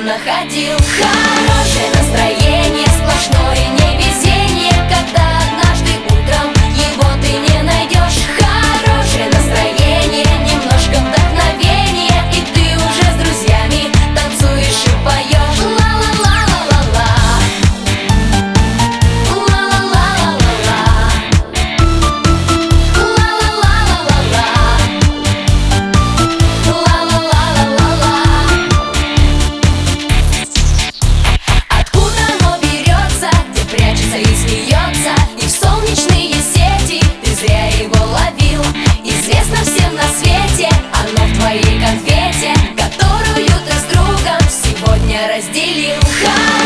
находил. Хорошее настроение, сплошное невезение, когда однажды утром его ты не найдешь. Хорошее настроение, немножко вдохновения, и ты уже с друзьями танцуешь и поешь. Ла-ла-ла-ла-ла-ла, ла-ла-ла-ла-ла-ла, ла-ла-ла-ла-ла-ла. Откуда оно берется, где прячется и смеется, и в солнечные сети ты зря его ловил. Известно всем на свете, оно в твоей конфете, которую ты с другом сегодня разделил.